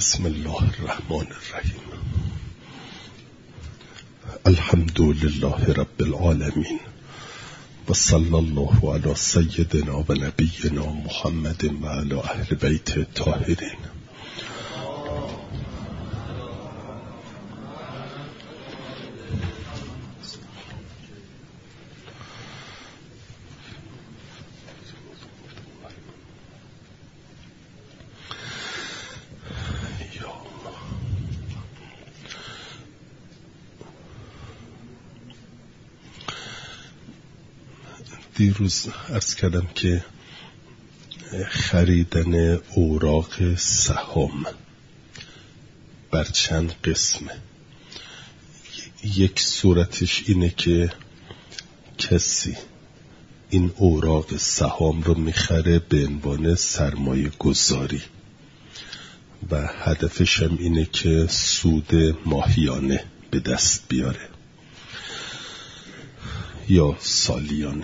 بسم الله الرحمن الرحیم. الحمد لله رب العالمین و صلی الله علی سیدنا و نبینا محمد و علی اهل بیت الطاهرین. دیروز عرض کردم که خریدن اوراق سهام بر چند قسمه. یک صورتش اینه که کسی این اوراق سهام رو میخره به عنوان سرمایه گذاری و هدفش هم اینه که سود ماهیانه به دست بیاره یا سالیانه.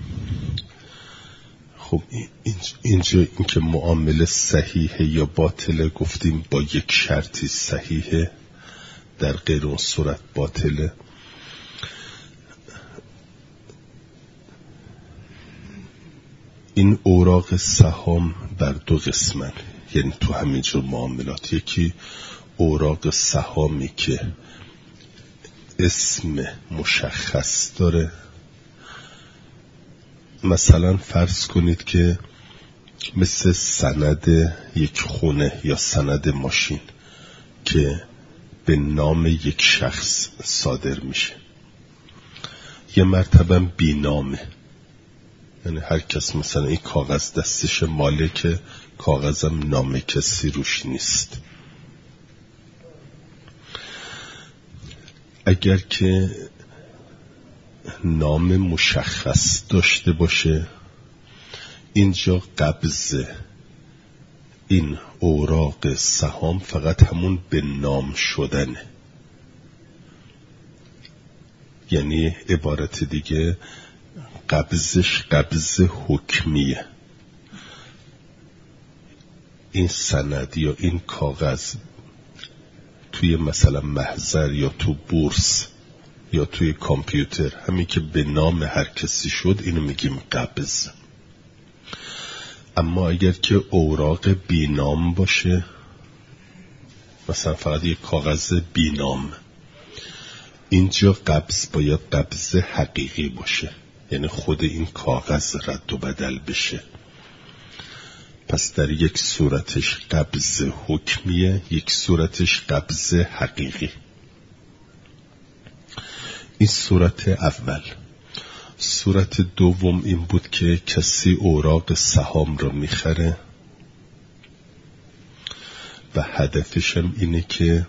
خب اینجا این که معامله صحیحه یا باطله گفتیم با یک شرطی صحیحه، در غیر اون صورت باطله. این اوراق سهام بر دو قسمن، یعنی تو همین جور معاملات. یکی اوراق سهامی که اسم مشخص داره، مثلا فرض کنید که مثل سند یک خونه یا سند ماشین که به نام یک شخص صادر میشه. یه مرتبه بی نامه، یعنی هر کس مثلا این کاغذ دستش مالک، کاغذم نام کسی روش نیست. اگر که نام مشخص داشته باشه، اینجا قبض این اوراق سهام فقط همون به نام شدنه. یعنی عبارت دیگه قبضش قبض حکمیه. این سند یا این کاغذ توی مثلا محضر یا تو بورس یا توی کامپیوتر، همین که به نام هر کسی شد اینو میگیم قبض. اما اگر که اوراق بی نام باشه، مثلا فقط یک کاغذ بی نام، اینجا قبض باید قبض حقیقی باشه، یعنی خود این کاغذ رد و بدل بشه. پس در یک صورتش قبض حکمیه، یک صورتش قبض حقیقی. این صورت اول. صورت دوم این بود که کسی اوراق سهام رو میخره و هدفش هم اینه که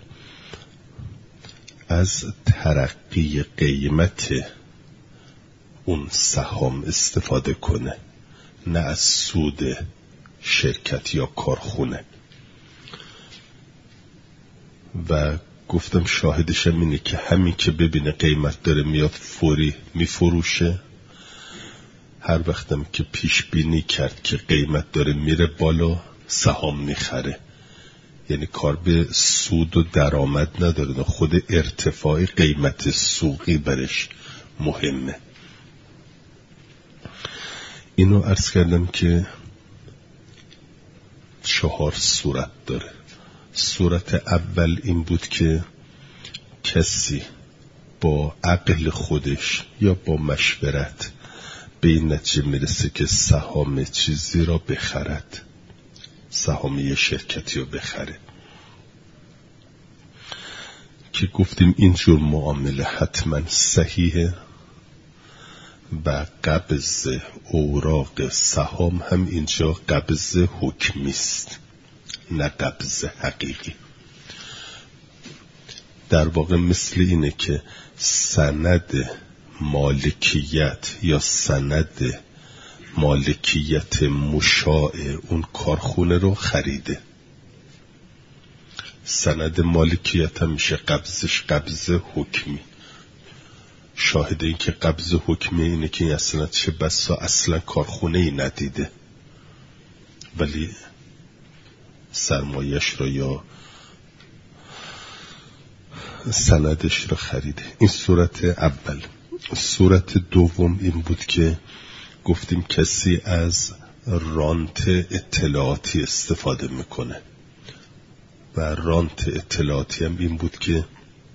از ترقی قیمت اون سهام استفاده کنه، نه از سود شرکت یا کارخونه. و گفتم شاهدشم اینه که همین که ببینه قیمت داره میاد فوری میفروشه. هر وقتم که پیش بینی کرد که قیمت داره میره بالا، سهام میخره. یعنی کار به سود و درآمد نداره، خود ارتفاع قیمت سوقی برش مهمه. اینو عرض کردم که 4 صورت داره. صورت اول این بود که کسی با عقل خودش یا با مشورت به این نتیجه میرسه که سهام چیزی را بخرد، سهام یه شرکتی را بخره، که گفتیم اینجور معامله حتما صحیحه و قبض اوراق سهام هم اینجا قبض حکمی است، نه قبض حقیقی. در واقع مثل اینه که سند مالکیت یا سند مالکیت مشاع اون کارخونه رو خریده. سند مالکیت هم میشه قبضش قبض حکمی. شاهد این که قبض حکمی اینه که این اصلا چه بسا اصلا کارخونه ای ندیده، ولی سرمایش را یا سندش رو خریده. این صورت اول. صورت دوم این بود که گفتیم کسی از رانت اطلاعاتی استفاده میکنه و رانت اطلاعاتی هم این بود که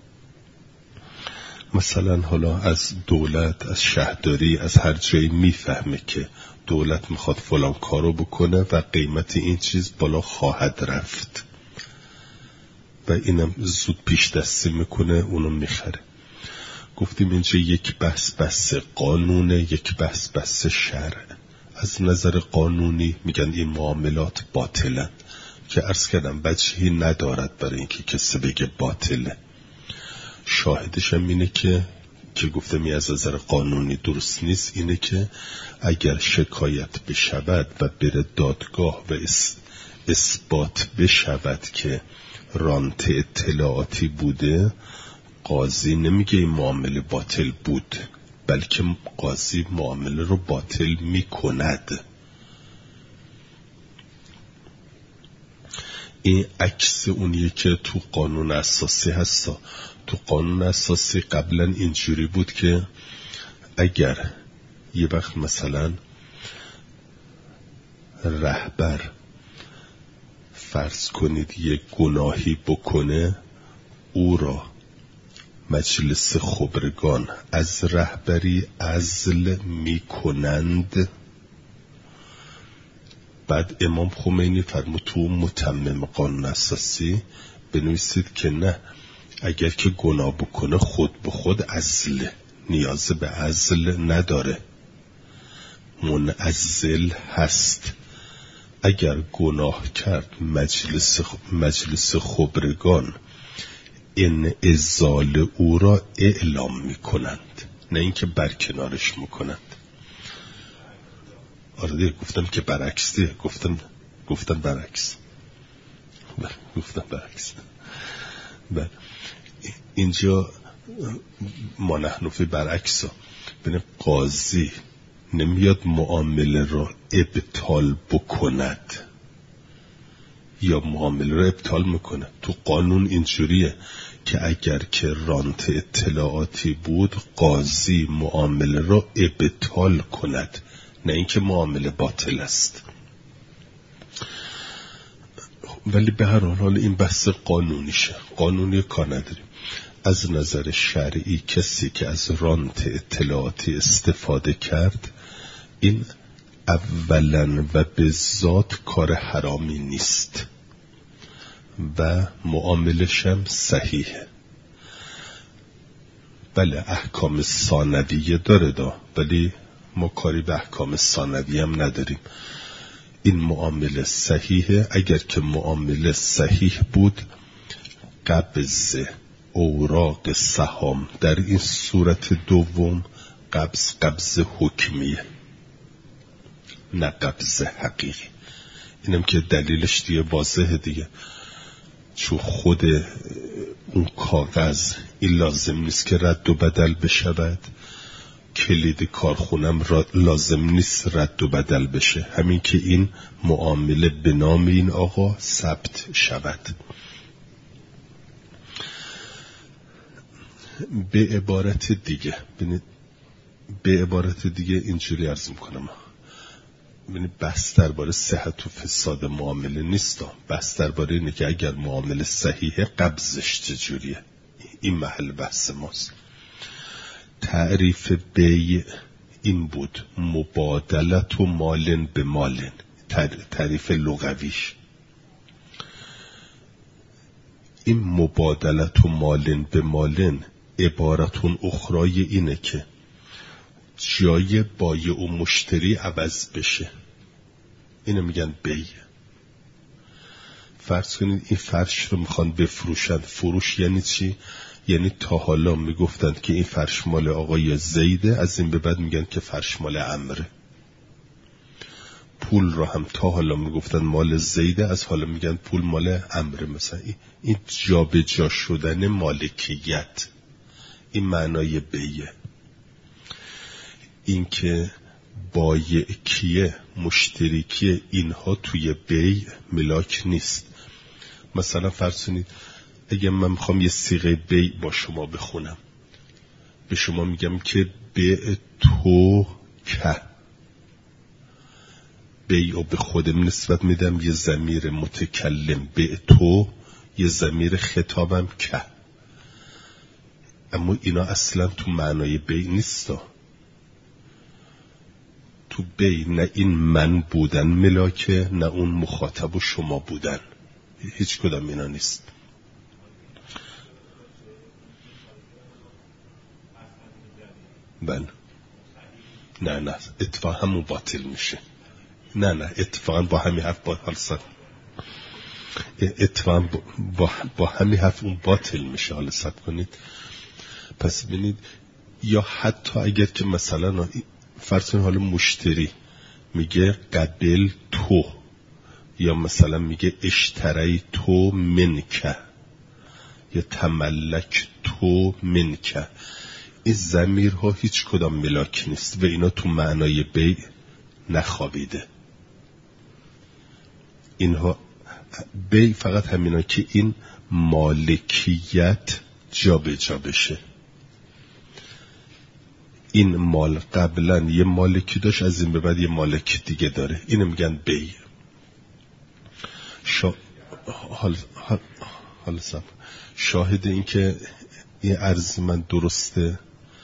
مثلا حالا از دولت، از شهرداری، از هر جایی میفهمه که دولت میخواد فلان کارو بکنه و قیمت این چیز بالا خواهد رفت و اینم زود پیش دستی میکنه، اونو میخره. گفتیم اینجا یک بحث قانونه، یک بحث شرع. از نظر قانونی میگن این معاملات باطلن که عرض کردم وجهی ندارد برای اینکه کسی بگه باطله. شاهدش هم اینه که گفتم از نظر قانونی درست نیست، اینه که اگر شکایت بشود و بره دادگاه و اثبات بشود که رانت اطلاعاتی بوده، قاضی نمیگه این معامله باطل بود، بلکه قاضی معامله رو باطل میکند. این عکس اونیه که تو قانون اساسی هستا. تو قانون اساسی قبلا اینجوری بود که اگر یه وقت مثلا رهبر فرض کنید یک گناهی بکنه، او را مجلس خبرگان از رهبری عزل میکنند. بعد امام خمینی فرمود تو متمم قانون اساسی بنویسید که نه، اگر که گناه بکنه خود به خود عزل، نیاز به عزل نداره، منعزل هست. اگر گناه کرد مجلس خبرگان انعزال او را اعلام میکنند، نه اینکه برکنارش میکنند. آره دیگه گفتم که برعکس دیگه، گفتم برعکس. گفتم برعکس. بله اینجا ما نحن فی برعکس ها. ببین قاضی نمیاد معامله را ابطال بکند یا معامله را ابطال میکنه. تو قانون اینجوریه که اگر که رانت اطلاعاتی بود قاضی معامله را ابطال کند، نه اینکه معامله باطل است. ولی به هر حال این بحث قانونیشه، قانونی کار نداریم. از نظر شرعی کسی که از رانت اطلاعاتی استفاده کرد، این اولا و به ذات کار حرامی نیست و معاملش هم صحیحه. بله احکام ثانویه داره ولی ما کاری به احکام ثانویه هم نداریم. این معامله صحیحه. اگر که معامله صحیح بود، قبض اوراق سهام در این صورت دوم قبض حکمیه، نه قبض حقیقی. اینم که دلیلش دیگه واضحه دیگه، چون خود اون کاغذ این لازم نیست که رد و بدل بشود، کلید کارخونم لازم نیست رد و بدل بشه، همین که این معامله به نام این آقا ثبت شود. به عبارت دیگه اینجوری عرض میکنم، بحث درباره صحت و فساد معامله نیست، بحث درباره اینه که اگر معامله صحیحه قبضش چجوریه. این محل بحث ماست. تعریف بیع این بود، مبادلت و مالن به مالن، تعریف لغویش. این مبادلت و مالن به مالن عبارتون اخرای اینه که جای بایع و مشتری عوض بشه، اینو میگن بیع. فرض کنید این فرش رو میخوان بفروشن. فروش یعنی چی؟ یعنی تا حالا میگفتن که این فرش مال آقای زیده، از این به بعد میگن که فرش مال عمره. پول رو هم تا حالا میگفتن مال زیده، از حالا میگن پول مال عمره. مثلا این جا به جا شدن مالکیت، این معنای بیعه. این که بایع کیه، مشتری کیه، اینها توی بیع ملاک نیست. مثلا فرض کنید اگه من میخوام یه صیغه بیع با شما بخونم، به شما میگم که بیع تو که، بیع و به خودم نسبت میدم، یه ضمیر متکلم بیع تو، یه ضمیر خطابم که. اما اینا اصلا تو معنای بیع نیستا. تو بیع نه این من بودن ملاکه، نه اون مخاطب و شما بودن، هیچ کدام اینا نیست. نه اتفاق همون باطل میشه. نه اتفاقا با همین حرف با همین حرف اون باطل میشه. حالا صبر کنید. پس ببینید، یا حتی اگر که مثلا فرض کنید حالا مشتری میگه قبل تو، یا مثلا میگه اشتری تو منکه، یا تملک تو منکه، این ضمیرها هیچ کدام ملاک نیست و اینا تو معنای بیع نخوابیده. اینها بیع فقط همینا که این مالکیت جا به جا بشه. این مال قبلا یه مالکی داشت، از این به بعد یه مالک دیگه داره، اینو میگن بیع. حالا شاهد این که این عرض من درسته،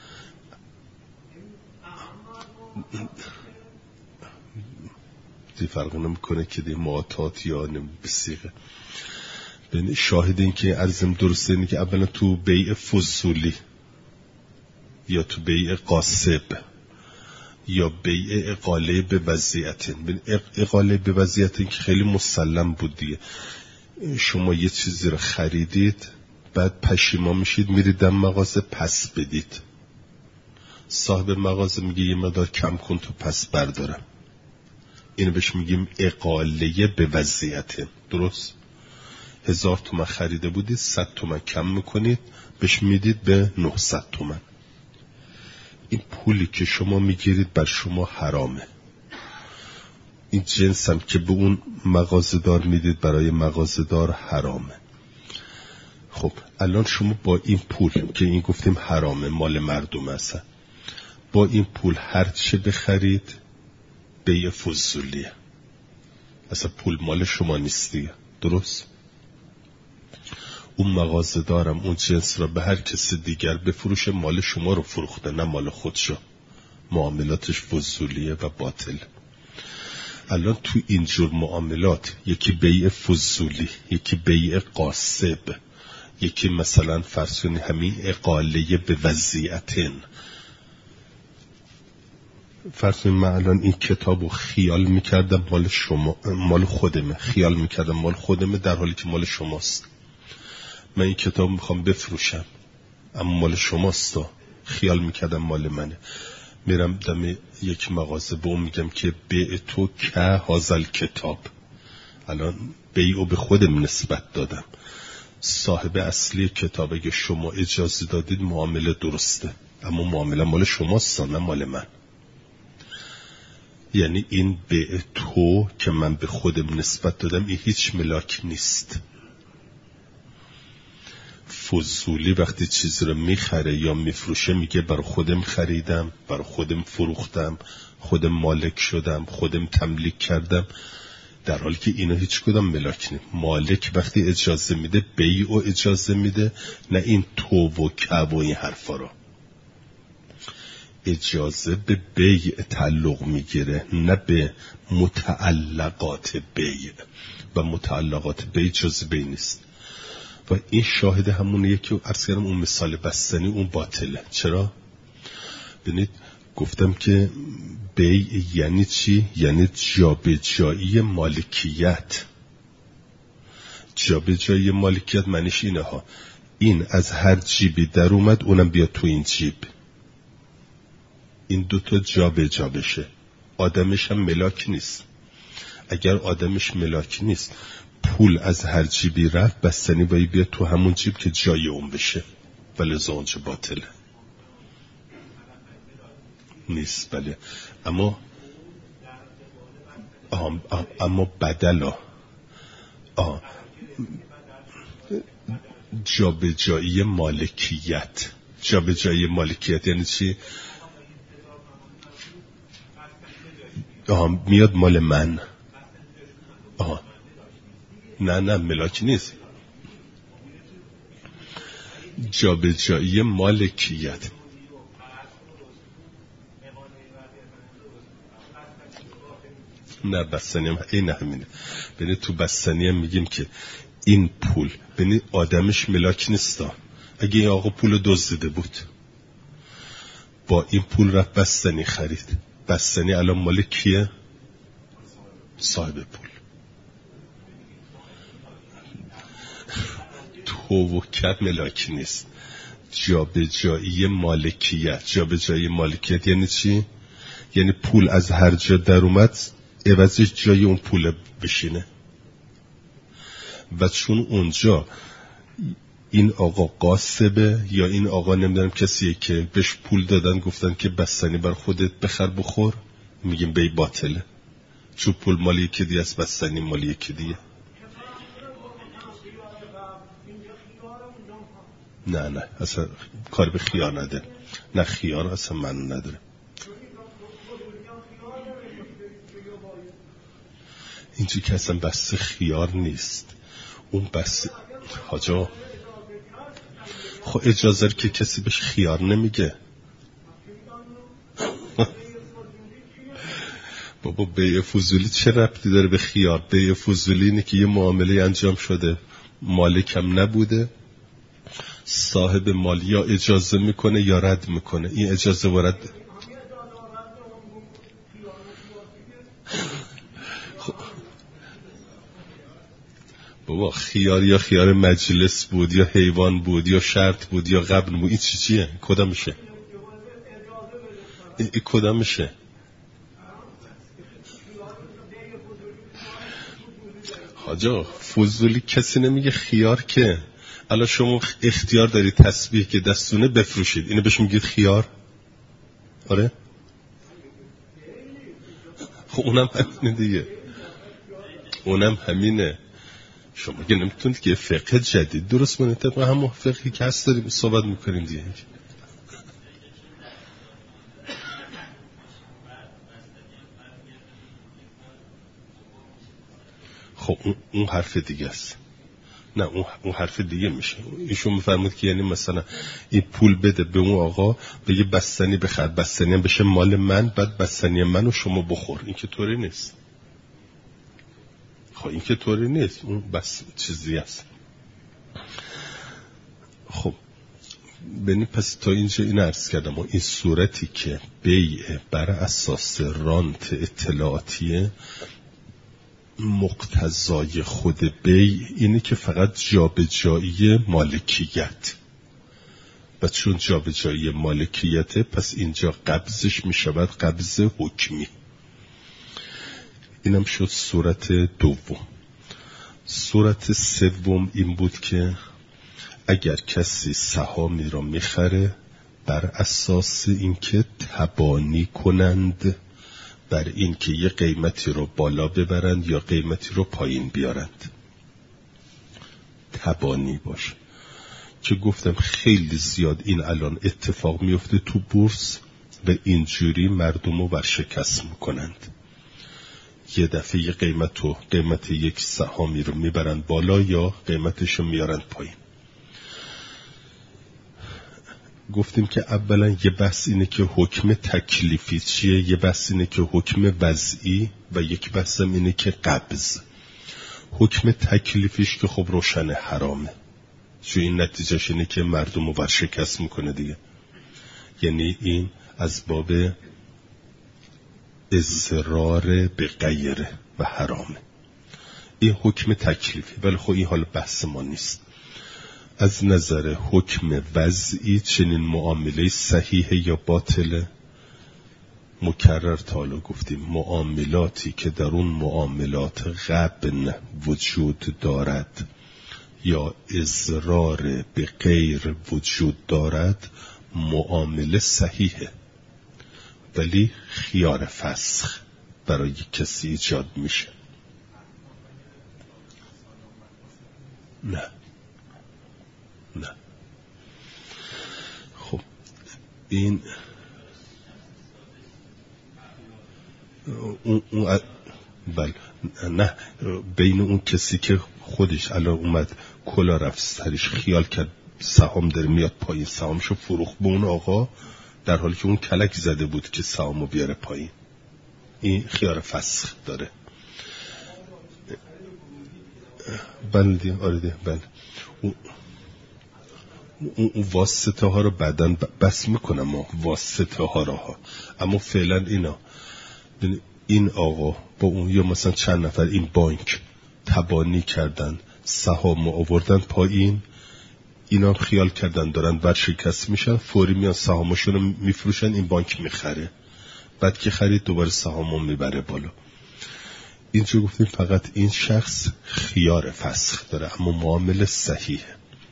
دی فرق نمیکنه که دی معاطات یا بسیقه. شاهد این که عرضم درسته اینه که اولا تو بیع فضولی یا تو بیع قاسب یا بیع اقاله به وضعیتین، اقاله به وضعیتین که خیلی مسلم بود دیگه. شما یه چیزی رو خریدید، بعد پشیمان میشید، میرید در مغازه پس بدید. صاحب مغازه میگه یه مقدار کم کن تو پس بردارم. اینو بهش میگیم اقاله به وضعیتین. درست؟ 1000 تومن خریده بودید، 100 تومن کم میکنید، بهش میدید به 900 تومن. این پولی که شما میگیرید بر شما حرامه. این جنس هم که به اون مغازه‌دار میدید برای مغازه‌دار حرامه. خب الان شما با این پول که این گفتیم حرامه، مال مردم هست، با این پول هر چه بخرید بیع فضولیه. اصلا پول مال شما نیستیه. درست؟ اون مغازه دارم اون جنس را به هر کسی دیگر بفروشه، مال شما رو فروخته، نه مال خودشو. معاملاتش فضولیه و باطل. الان تو اینجور معاملات یکی بیع فضولی، یکی بیع قاسب، یکی مثلا فرض کنید همین اقاله به وضعیتین. فرض کنید من الان این کتابو خیال میکردم مال شما، مال خودمه، خیال میکردم مال خودمه در حالی که مال شماست. من این کتاب میخوام بفروشم اما مال شماست، خیال میکردم مال منه. میرم دم یک مغازه به اون میگم که بیع تو که هازل کتاب. الان بیعو به خودم نسبت دادم. صاحب اصلی کتاب اگه شما اجازه دادید معامله درسته، اما معامله مال شماست نه مال من. یعنی این بیع تو که من به خودم نسبت دادم این هیچ ملاک نیست. فضولی وقتی چیزی رو میخره یا میفروشه میگه برای خودم خریدم، برای خودم فروختم، خودم مالک شدم، خودم تملیک کردم، در حالی که اینا هیچ کدام ملاک نیست. مالک وقتی اجازه میده بیع و اجازه میده، نه این تو و که و این حرفا رو. اجازه به بیع تعلق میگیره، نه به متعلقات بیع، و متعلقات بیع جز بیع نیست. و این شاهد همونه که عرض کردم اون مثال بستنی اون باطله. چرا؟ ببینید گفتم که بیع یعنی چی؟ یعنی جابجایی مالکیت. جابجایی مالکیت معنیش اینه ها، این از هر جیبی در اومد اونم بیاد تو این جیب، این دوتا جابجا بشه. آدمش هم ملاک نیست. اگر آدمش ملاک نیست، پول از هر جیبی رفت، بستنی باید بیاد تو همون جیب که جای اون بشه، ولی زانج باطله نیست. بله اما بدلا جابجایی مالکیت. جابجایی مالکیت یعنی چی؟ میاد مال من. نه ملاک نیست. جابجایی مالکیت. نه بستنی هم این همینه. ببین تو بستنی هم میگیم که این پول ببین آدمش ملاک نیستا. اگه این آقا پول دزدیده بود با این پول رفت بستنی خرید، بستنی الان مال کیه؟ صاحب پول. تو و کد ملاکی نیست. جابجایی مالکیت. جابجایی مالکیت یعنی چی؟ یعنی پول از هر جا در اومد عوضش جای اون پول بشینه. و چون اونجا این آقا قاسبه یا این آقا نمیدونم کسیه که بهش پول دادن گفتن که بستنی بر خودت بخر بخور، میگیم بی باطله، چون پول مال یکی دیگه است، بستنی مال یکی دیگه. نه اصلا کار به خیار نداره. نه خیار اصلا من نداره. اینجوری که اصلا بس خیار نیست. اون بس حاجا خب اجازه که کسی بهش خیار نمیگه. بابا بیع فضولی چه ربطی داره به خیار؟ بیع فضولی اینه که یه معامله انجام شده، مالکم نبوده، صاحب مال یا اجازه میکنه یا رد میکنه. این اجازه و رد. بابا خیار یا خیار مجلس بود یا حیوان بود یا شرط بود یا قبل بود، این چیه؟ کدام میشه؟ این کدام میشه؟ حاجا فضولی کسی نمیگه خیار که. الان شما اختیار دارید تسبیح که دستونه بفروشید، اینو بهش میگید خیار؟ آره؟ خب اونم همینه دیگه. اونم همینه. شما که نمیتونید که فقه جدید درست کنید طبق همون فقهی که هست داریم صحبت میکنیم دیگه. خب اون حرف دیگه است. نه اون حرف دیگه میشه. ایشون میفرمود که یعنی مثلا این پول بده به اون آقا، بگه بستنی بخر، بستنی هم بشه مال من، بعد بستنی منو شما بخور. این که طوری نیست. خب این که طوری نیست. اون بس چیزی است. خب ببین پس تا اینجا این عرض کردم. این صورتی که بیع بر اساس رانت اطلاعاتیه، مقتضای خود بیع اینه که فقط جابجایی مالکیت، و چون جابجایی مالکیته پس اینجا قبضش میشود قبض حکمی. اینم شد صورت دوم. صورت سوم این بود که اگر کسی سهامی را میخره بر اساس اینکه تبانی کنند، بر این که یه قیمتی رو بالا ببرند یا قیمتی رو پایین بیارند، تبانی باشه. که گفتم خیلی زیاد این الان اتفاق میفته تو بورس و اینجوری مردم رو ورشکست میکنند. یه دفعه یه قیمت یک سهامی رو میبرند بالا یا قیمتش رو میارند پایین. گفتیم که اولا یه بحث اینه که حکم تکلیفی چیه، یه بحث اینه که حکم وضعی و یک بحث اینه که قبض. حکم تکلیفیش که خب روشن حرامه، چون این نتیجهش اینه که مردم رو ورشکست میکنه دیگه. یعنی این از باب اضرار به غیره و حرامه. این حکم تکلیفی. ولی خب این حال بحث ما نیست. از نظر حکم وضعی چنین معامله صحیحه یا باطله؟ مکرر تا حالا گفتیم معاملاتی که در اون معاملات غبن وجود دارد یا اضرار به غیر وجود دارد معامله صحیحه، ولی خیار فسخ برای کسی ایجاد میشه. نه. خب این اون بله نه، بین اون کسی که خودش الان اومد کلا رفت سرش خیال کرد سهام داره میاد پایین، سهامشو فروخت به اون آقا، در حالی که اون کلک زده بود که سهامو بیاره پایین. این خیار فسخ داره. بله آره ده بله. اون واسطه ها رو بعدن بس میکنم، واسطه ها را ها. اما فعلا این آقا با اون یا مثلا چند نفر این بانک تبانی کردن، سهام آوردن پایین، اینا خیال کردن دارن ورشکست میشن، فوری میان سهامشون رو میفروشن، این بانک میخره، بعد که خرید دوباره سهامو میبره بالا. اینجا گفتیم فقط این شخص خیار فسخ داره اما معامله صحیحه.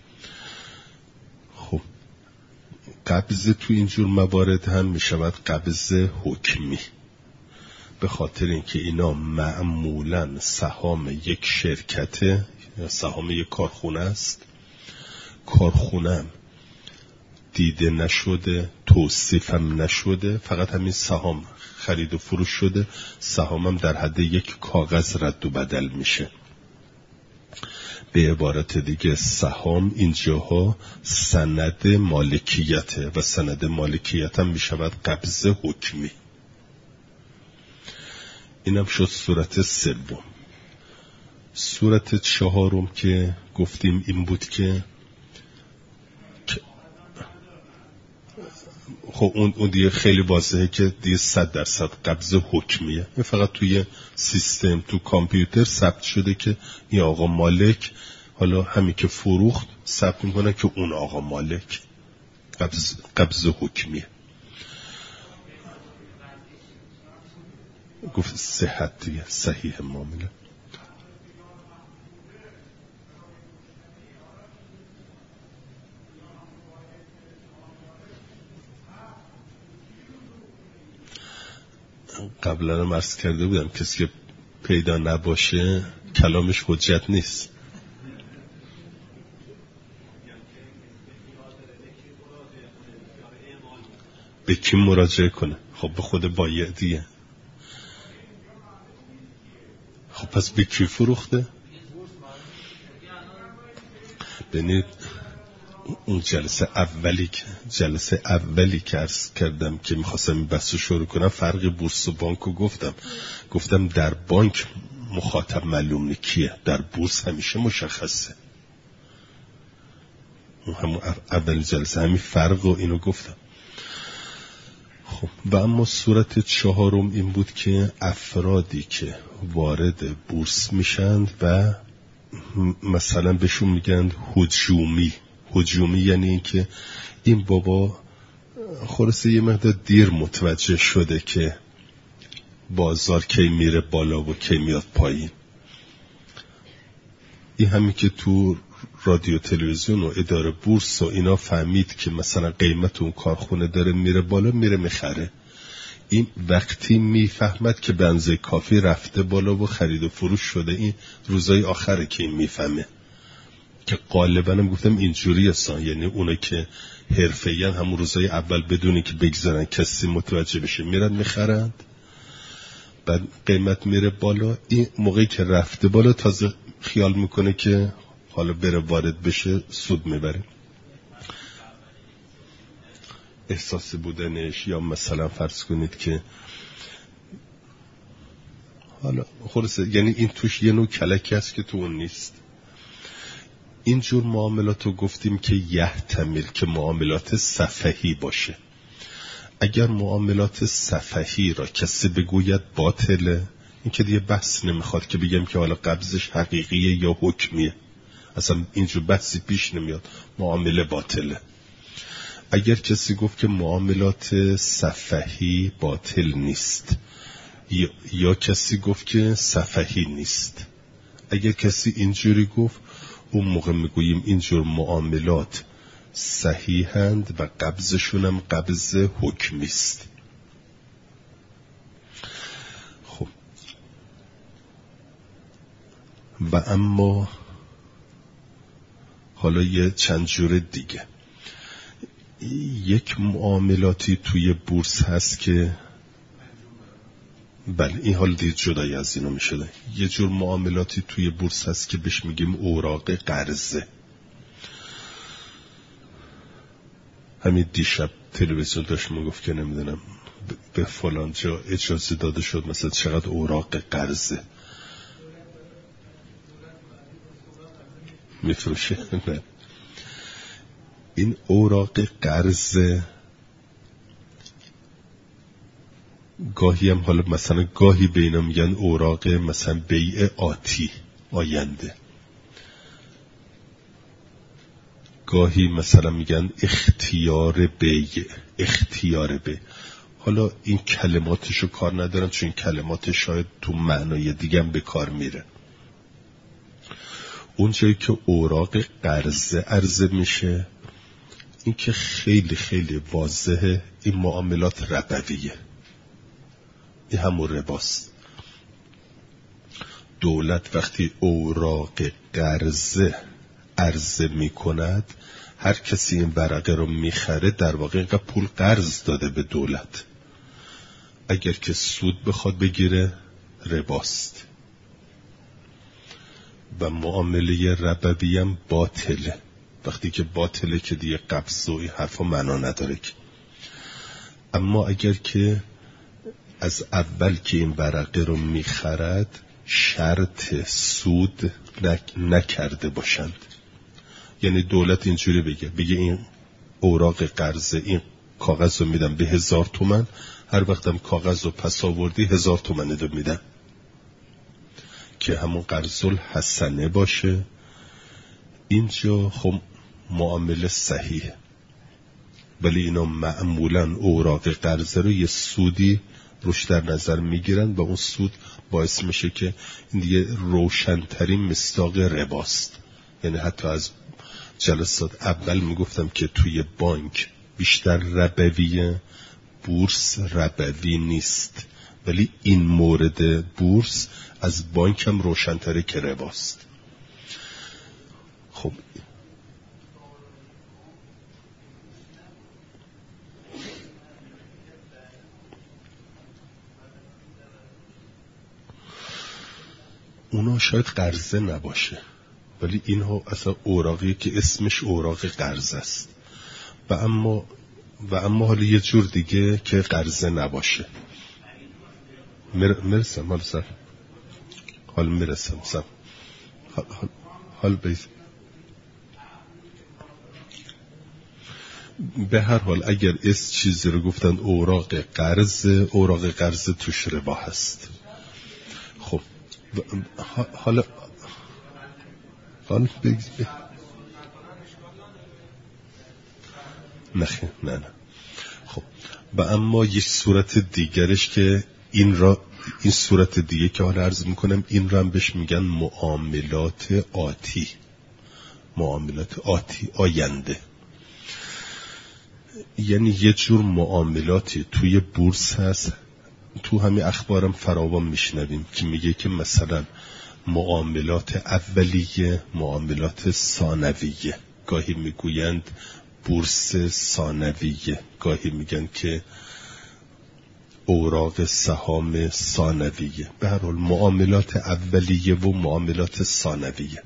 خب قبض تو اینجور موارد هم میشود قبض حکمی، به خاطر اینکه اینا معمولاً سهام یک شرکته یا سهام یک کارخونه است، کارخونم دیده نشده، توصیفم نشده، فقط همین سهام خرید و فروش شده، سهامم در حد یک کاغذ رد و بدل میشه. به عبارت دیگه سهام اینجاها سند مالکیته و سند مالکیت هم میشود قبض حکمی. اینم شد صورت سوم. صورت چهارم که گفتیم این بود که خب اون دیگه خیلی واضحه که دیگه 100% قبض حکمیه. این فقط توی سیستم تو کامپیوتر ثبت شده که این آقا مالک، حالا همین که فروخت ثبت میکنه که اون آقا مالک، قبض حکمیه. گفت صحت دیگه، صحیح معامله. قبلا هم عرض کرده بودم کسی که پیدا نباشه کلامش حجت نیست. به کی مراجعه کنه؟ خب به خود بایعیه. خب پس به کی فروخته؟ ببینید اون جلسه اولی که عرض کردم که میخواستم این بحث رو شروع کنم، فرق بورس و بانک رو گفتم در بانک مخاطب معلوم کیه، در بورس همیشه مشخصه. همون اول جلسه همین فرق و اینو گفتم. خب و اما صورت چهارم این بود که افرادی که وارد بورس میشند و مثلا بهشون میگن هجومی یعنی این که این بابا خلاصه یه مقدار دیر متوجه شده که بازار کی میره بالا و کی میاد پایین. این همین که تو رادیو تلویزیون و اداره بورس و اینا فهمید که مثلا قیمت اون کارخونه داره میره بالا، میره میخره. این وقتی میفهمد که به اندازه کافی رفته بالا و خرید و فروش شده، این روزای آخره که این میفهمه که غالبا هم گفتم اینجوری هستن، یعنی اونا که حرفه‌این همون روزای اول بدونی که بگذارن کسی متوجه بشه میرن میخرند، بعد قیمت میره بالا، این موقعی که رفته بالا تازه خیال میکنه که حالا بره وارد بشه سود میبره. احساس بودنش، یا مثلا فرض کنید که حالا خلاصه یعنی این توش یه نوع کلکی هست که تو اون نیست. اینجور معاملات رو گفتیم که یحتمل که معاملات صفحی باشه. اگر معاملات صفحی را کسی بگوید باطله، این که دیگه بحث نمیخواد که بگم که حالا قبضش حقیقیه یا حکمیه، اصلا اینجور بحثی پیش نمیاد، معامله باطله. اگر کسی گفت که معاملات صفحی باطل نیست، یا کسی گفت که صفحی نیست، اگر کسی اینجوری گفت، اون موقع میگوییم اینجور معاملات صحیحند و قبضشون هم قبض حکمی است. خب و اما حالا یه چند جور دیگه. یک معاملاتی توی بورس هست که بله این حال دید جدایی از اینو میشده. یه جور معاملاتی توی بورس هست که بهش میگیم اوراق قرضه. همین دیشب تلویزیون داشت میگفت که نمیدونم به فلان جا اجازه داده شد مثلا چقدر اوراق قرضه میفروشه. این اوراق قرضه گاهی هم حالا مثلا گاهی به اینا میگن اوراق مثلا بیع آتی آینده، گاهی مثلا میگن اختیار بیع. حالا این کلماتشو کار ندارم چون این کلمات شاید تو معنای دیگه هم به کار میره. اون جایی که اوراق قرضه عرضه میشه این که خیلی خیلی واضحه این معاملات ربویه، این همون رباست. دولت وقتی اوراق قرضه عرضه میکند هر کسی این ورقه رو میخره در واقع اینقدر پول قرض داده به دولت. اگر که سود بخواد بگیره رباست و معامله ربوی هم باطله. وقتی که باطله که دیگه قبض و این حرفا معنا نداره که. اما اگر که از اول که این ورقه رو میخرد شرط سود نکرده باشند، یعنی دولت اینجوری بگه این اوراق قرضه این کاغذ رو میدم به 1000 تومن، هر وقتم کاغذ رو پس آوردی 1000 تومن رو میدم که همون قرض الحسنه باشه. اینجا خب معامله صحیحه، ولی اینا معمولا اوراق قرضه رو یه سودی روش در نظر میگیرن و اون سود باعث میشه که این دیگه روشنترین مصداق رباست. یعنی حتی از جلسات اول میگفتم که توی بانک بیشتر ربویه، بورس ربوی نیست، ولی این مورد بورس از بانک هم روشنتره که رباست. خب اونا شاید قرضه نباشه، ولی اینها اصلا اوراقی که اسمش اوراق قرض است. و اما حالا یه جور دیگه که قرضه نباشه. میرسم حال سر حال میرسم سم حال بیز. به هر حال اگر اس چیزی رو گفتن اوراق قرض توش ربا هست. خب حالا نه. خب و اما یک صورت دیگرش که این صورت دیگه که حالا عرض میکنم این رو هم بهش میگن معاملات آتی آینده. یعنی یه جور معاملاتی توی بورس هست، تو همین اخبارم فراوان میشنویم که میگه که مثلا معاملات اولیه، معاملات ثانویه، گاهی میگویند بورس ثانویه، گاهی میگن که اوراق سهام ثانویه. به هر حال معاملات اولیه و معاملات ثانویه.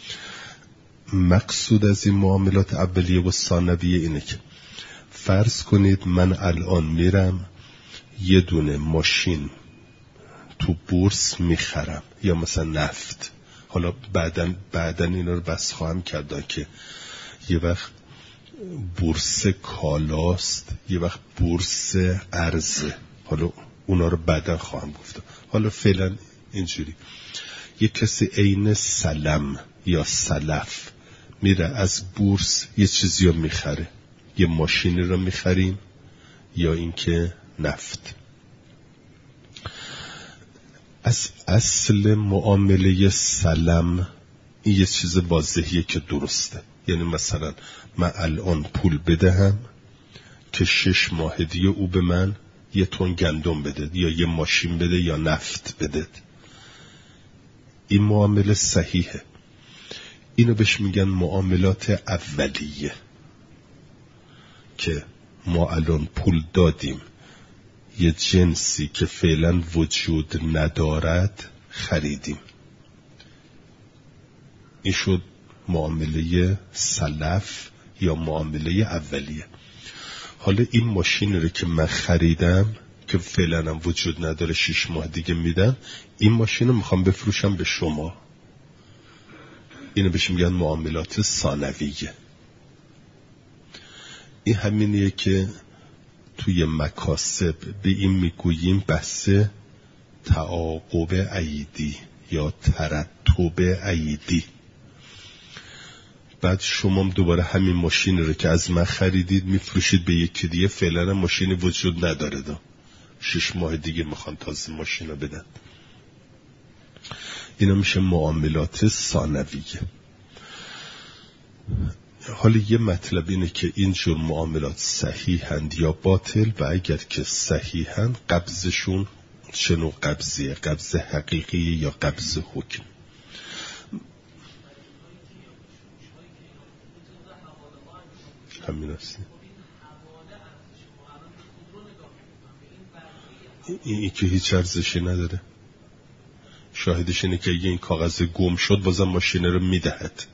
مقصود از این معاملات اولیه و ثانویه اینه که فرض کنید من الان میرم یه دونه ماشین تو بورس میخرم یا مثلا نفت. حالا بعدن اینا رو بس خواهم کردن که یه وقت بورس کالاست، یه وقت بورس ارزه. حالا اونا رو بعدن خواهم گفت. حالا فعلا اینجوری یه کسی عین سلم یا سلف میره از بورس یه چیزی رو میخره، یه ماشینی رو میخریم یا اینکه نفت. از اصل معامله سلم این یه چیز واضحیه که درسته. یعنی مثلا من الان پول بدهم که 6 ماه دیگه او به من 1 تن گندم بده یا یه ماشین بده یا نفت بده. این معامله صحیحه. اینو بهش میگن معاملات اولیه، که ما الان پول دادیم یه جنسی که فعلا وجود ندارد خریدیم. این شد معامله سلف یا معامله اولیه. حالا این ماشین رو که من خریدم که فعلا هم وجود نداره، 6 ماه دیگه میدم، این ماشین رو میخوام بفروشم به شما. اینو بهش میگن معاملات ثانویه. این همینیه که توی مکاسب به این میگوییم بحث تعاقب عیدی یا ترتب عیدی. بعد شما دوباره همین ماشین رو که از من خریدید میفروشید به یکی دیگه، فعلا ماشینی وجود نداره، 6 ماه دیگه میخوان تازه ماشین رو بدن. اینا میشه معاملات ثانویه. حالا یه مطلب اینه که اینجور معاملات صحیحند یا باطل، و اگر که صحیحند قبضشون چه نوع قبضیه؟ قبض حقیقی یا قبض حکم؟ همین هستی. این که هیچ ارزشی نداره. شاهدش اینه که اگه این کاغذ گم شد بازم ماشینه رو میدهد.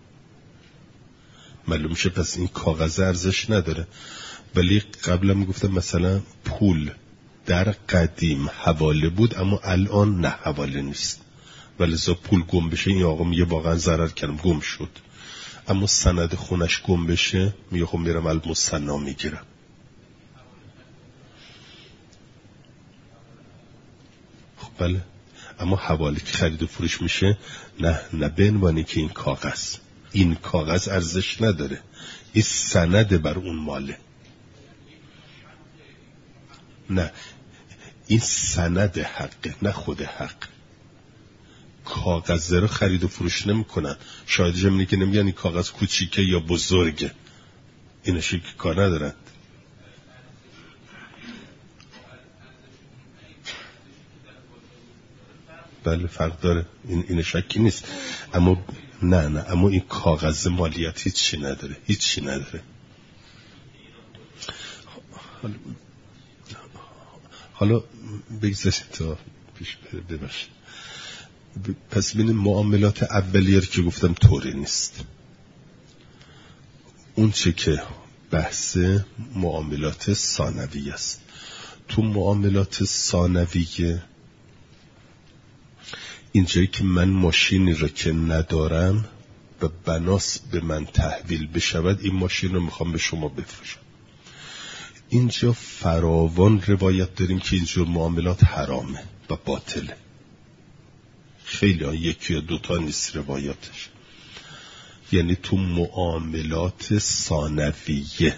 معلوم میشه پس این کاغذ ارزش نداره. ولی قبلا میگفتم مثلا پول در قدیم حواله بود، اما الان نه حواله نیست، ولی پول گم بشه این آقا میگه واقعا ضرر کردم گم شد. اما سند خونش گم بشه میگه خب میرم المصنا میگیرم. خب بله، اما حواله که خرید و فروش میشه نه به عنوانی که این کاغذ ارزش نداره، این سند بر اون ماله. نه، این سند حقه نه خود حق. کاغذ رو خرید و فروش نمی کنن. شاید جمعی که نمیگن این کاغذ کوچیکه یا بزرگه، این شکل کار ندارن. بله فرق داره، این شکی نیست. اما نه اما این کاغذ مالیات هیچی نداره. حالا بگذارید تا پیش بباشه. پس ببینید معاملات اولیه که گفتم طوری نیست. اون چه که بحث معاملات ثانویه است. تو معاملات ثانویه اینجایی که من ماشینی رو که ندارم و بناس به من تحویل بشود، این ماشین رو میخوام به شما بفروشم. اینجا فراوان روایت داریم که اینجور معاملات حرامه و باطله. خیلی یکی یا دوتا نیست روایاتش. یعنی تو معاملات ثانویه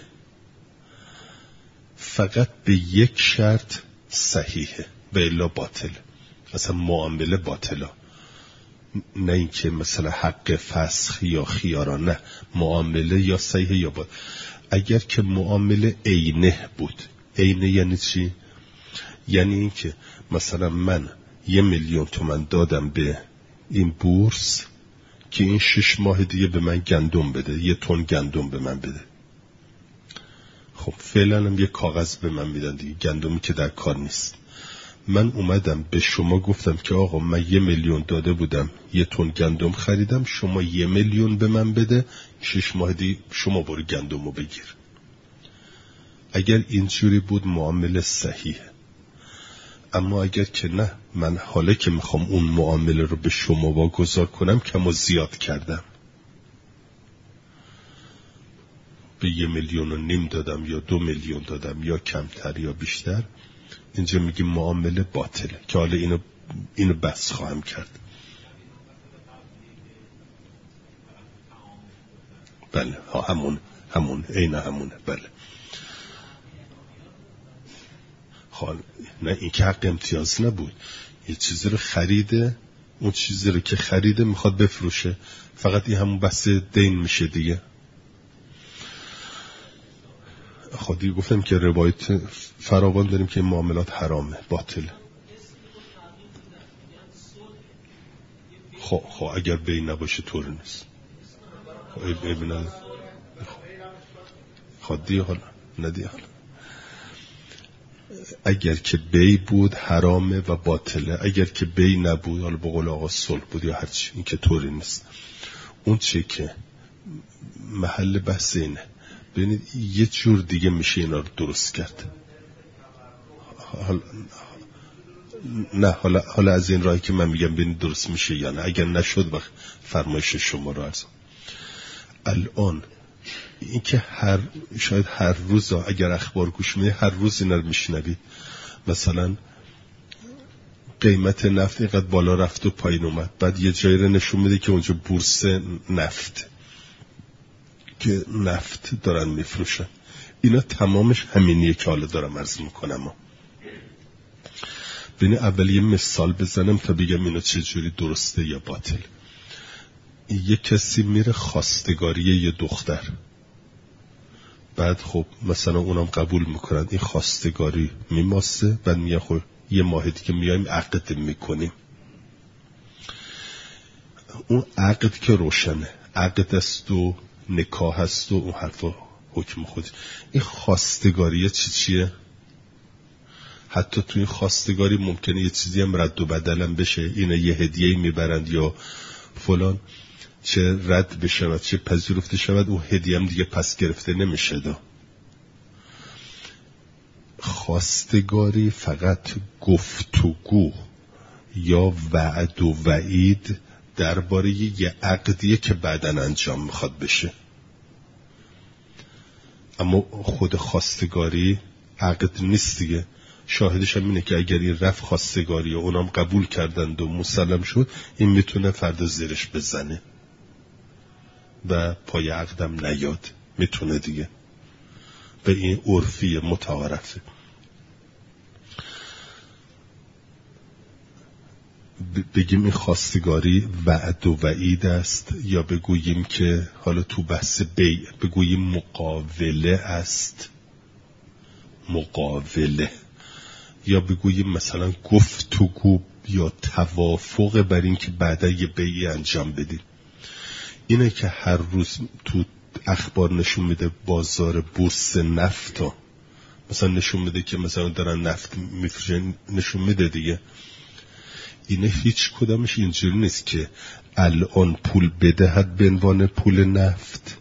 فقط به یک شرط صحیحه و الا باطله. مثلا معامله باطله، نه اینکه مثلا حق فسخ یا خیارا، نه، معامله یا صحیحه یا باطله. اگر که معامله عینه بود، عینه یعنی چی؟ یعنی اینکه مثلا من 1,000,000 تومان دادم به این بورس که این 6 ماه دیگه به من گندم بده، 1 تن گندم به من بده. خب فعلا هم یه کاغذ به من میدن دیگه، گندمی که در کار نیست. من اومدم به شما گفتم که آقا من 1,000,000 داده بودم، 1 تن گندم خریدم، شما 1,000,000 به من بده، 6 ماه دیگه شما برو گندمو بگیر. اگر اینجوری بود معامله صحیحه. اما اگر که نه، من حالا که میخوام اون معامله رو به شما واگذار کنم کم و زیاد کردم، به 1,500,000 دادم یا 2,000,000 دادم یا کمتر یا بیشتر، اینجا میگیم معامله باطله که حالا اینو بس خواهم کرد. بله همون عین همونه. بله نه، این که حق امتیاز نبود، یه چیزی رو خریده، اون چیزی رو که خریده میخواد بفروشه، فقط این همون بحث دین میشه دیگه. خودی گفتم که روایت فراوان داریم که این معاملات حرامه، باطله. خب اگر بین نباشه طور نیست. ببینن خودی حالا ندی حالا اگر که بی بود حرامه و باطله، اگر که بی نبود حالا به قول آقا صلح بود یا هرچی، این که طوری نیست. اون چی که محل بحث اینه، ببینید یه جور دیگه میشه اینا رو درست کرد. حالا از این راهی که من میگم ببینید درست میشه یا نه، اگر نشد وقت فرمایش شما رو عرضم. الان این که شاید هر روز اگر اخبار گوش میدید هر روز اینا رو میشنوید، مثلا قیمت نفت اینقدر بالا رفت و پایین اومد، بعد یه جایی رو نشون میده که اونجا بورس نفت که نفت دارن میفروشن. اینا تمامش همینیه که حالا دارم عرض میکنم. ببین اول یه مثال بزنم تا بگم اینا چجوری درسته یا باطل. یه کسی میره خواستگاری یه دختر، بعد خب مثلا اونم قبول میکنن، این خواستگاری میماسه، بعد میگه خب یه ماه دیگه میایم عقد میکنیم. اون عقد که روشنه، عقد است و نکاح است و اون حرفا حکم خودش. این خواستگاری چیه؟ حتی توی خواستگاری ممکنه یه چیزی هم رد و بدلم بشه، اینا یه هدیه‌ای میبرند یا فلان، چه رد بشود چه پذیرفته شود، اون هدیه هم دیگه پس گرفته نمیشه. خواستگاری فقط گفتگو یا وعد و وعید درباره یه عقدیه که بعداً انجام میخواد بشه. اما خود خواستگاری عقد نیست دیگه. شاهدش هم اینه که اگر این رفت خواستگاری و اونام قبول کردند و مسلم شد، این میتونه فردا زیرش بزنه و پای عقدم نیاد، میتونه دیگه. به این عرفی متعارفه. بگیم این خواستگاری وعد و وعید است، یا بگوییم که حالا تو بحث بیع بگوییم مقاوله است، مقاوله، یا بگوییم مثلا گفتگو یا توافق بر این که بعدا یه بیعی انجام بدیم. اینه که هر روز تو اخبار نشون میده بازار بورس نفت مثلا نشون میده که مثلا دارن نفت میفروشن، نشون میده دیگه. اینه هیچ کدامش اینجوری نیست که الان پول بدهد به عنوان پول نفت،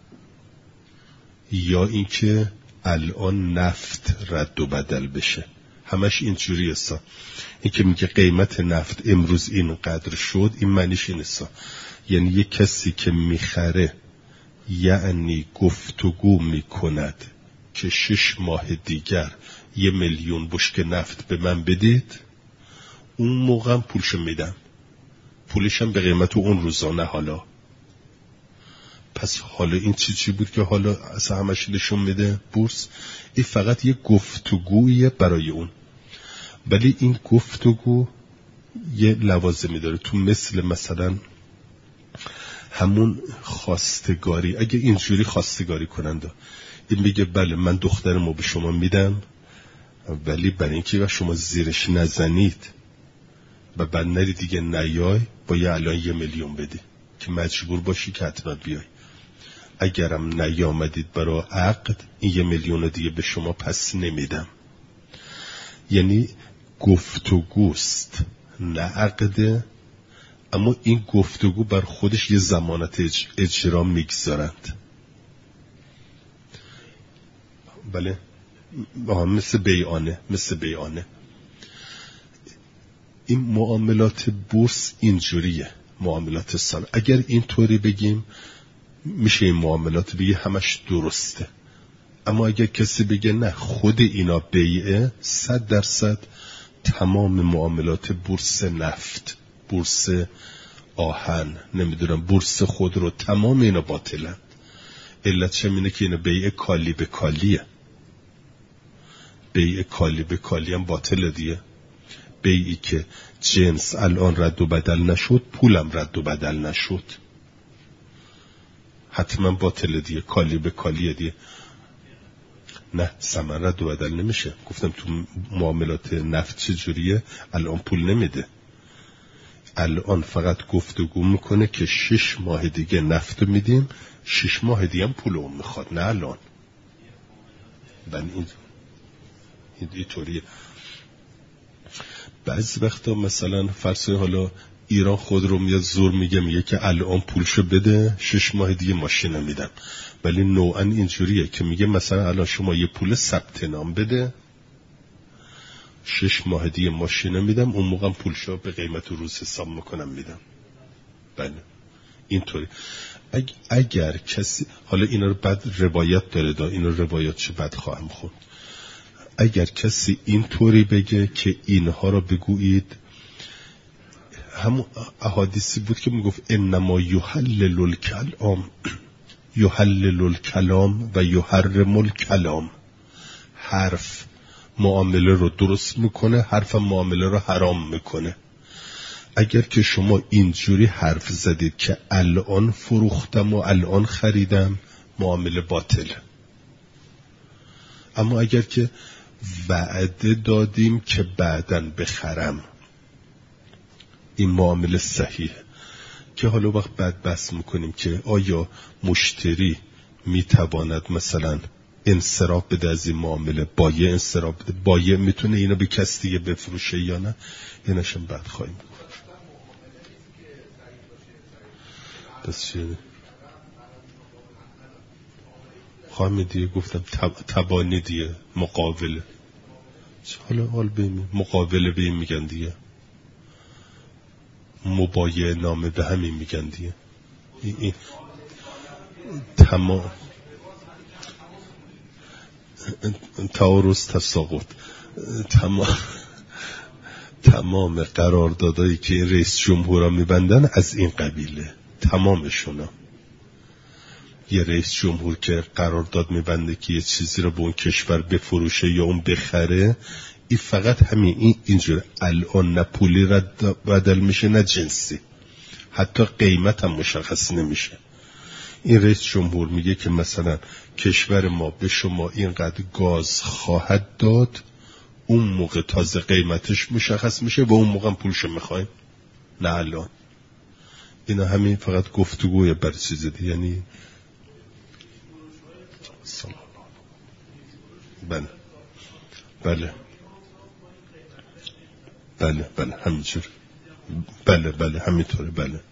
یا اینکه الان نفت رد و بدل بشه. همش اینجوری است. این که میگه قیمت نفت امروز اینقدر شد، این معنیش این است یعنی یک کسی که میخره یعنی گفتگو میکند که 6 ماه دیگر 1,000,000 بشکه نفت به من بدید، اون موقع پولشو میدم، پولشم به قیمت اون روزانه. حالا پس حالا این چی بود که حالا اصلا همش نشون میده بورس؟ این فقط یه گفتگویه برای اون، ولی این گفتگو یه لوازمی داره. تو مثلا همون خواستگاری، اگه اینجوری خواستگاری کنند، این میگه بله من دخترمو به شما میدم، ولی برای اینکه شما زیرش نزنید و بعد نری دیگه نیای، با یه الان 1,000,000 بدی که مجبور باشی که حتما بیای. اگرم نیامدید برای عقد، این 1,000,000 دیگه به شما پس نمیدم. یعنی گفتگوست نه عقده، اما این گفتگو بر خودش یه ضمانت اجرا میگذارند. بله مثل بیعانه. این معاملات بورس اینجوریه، معاملات سال. اگر اینطوری بگیم میشه این معاملات بگی همش درسته. اما اگر کسی بگه نه خود اینا بیعه، 100% تمام معاملات بورس نفت، بورس آهن، نمیدونم بورس خودرو، تمام اینا باطلن. علتش اینه که اینا بیع کالی به کالیه. بیع کالی به کالی هم باطله دیگه. بیعی که جنس الان رد و بدل نشد، پولم رد و بدل نشد، حتما باطله دیگه. کالی به کالیه دیگه. نه ثمن رد و بدل نمیشه. گفتم تو معاملات نفت چجوریه؟ الان پول نمیده، الان فقط گفتگو میکنه که 6 ماه دیگه نفت میدیم، 6 ماه دیگه هم پول اون میخواد، نه الان. اینطوریه. بعضی وقتا مثلا فرض حالا ایران خود رو میاد زور میگه که الان پولشو بده 6 ماه دیگه ماشین میدم، ولی نوعا اینجوریه که میگه مثلا الان شما یه پول ثبت نام بده 6 ماه دیگه ماشین میدم، اون موقع پولشو به قیمت روز حساب میکنم میدم. بله اینطوری. اگر کسی حالا اینا رو بعد روایت داره، اینا روایت چه بعد خواهم خوند. اگر کسی اینطوری بگه که اینها رو بگویید، همون احادیثی بود که میگفت انما یحلل الکلام و یحرم الکلام. حرف معامله رو درست میکنه، حرف معامله رو حرام میکنه. اگر که شما اینجوری حرف زدید که الان فروختم و الان خریدم، معامله باطله. اما اگر که وعده دادیم که بعداً بخرم، این معامله صحیح. که حالا وقت بعد بحث میکنیم که آیا مشتری میتواند مثلا انصراف بده از این معامله، بایع انصراف بده، بایع میتونه اینو به کسی دیگه بفروشه یا نه، یه نشم بعد خواهیم گفت. بس چیه خواهم دیگه گفتم تبانی دیگه، مقابله. حالا ببینیم مقابله به این میگن دیگه، مبایع نامه به همین میگن دیگه. این تمام تعارض تساقط، تمام قراردادایی که این رئیس جمهورا میبندن از این قبیله، تمامشونا. یه رئیس جمهور که قرارداد میبنده که یه چیزی رو به اون کشور بفروشه یا اون بخره، این فقط همین اینجور الان نه پولی رد بدل میشه نه جنسی، حتی قیمت هم مشخص نمیشه. این رئیس جمهور میگه که مثلا کشور ما به شما اینقدر گاز خواهد داد، اون موقع تازه قیمتش مشخص میشه و اون موقع پولشو میخوایم، نه الان. اینا همین فقط گفتگوی بر چیز دیگه، یعنی بله همینجور، بله همینطوره، بله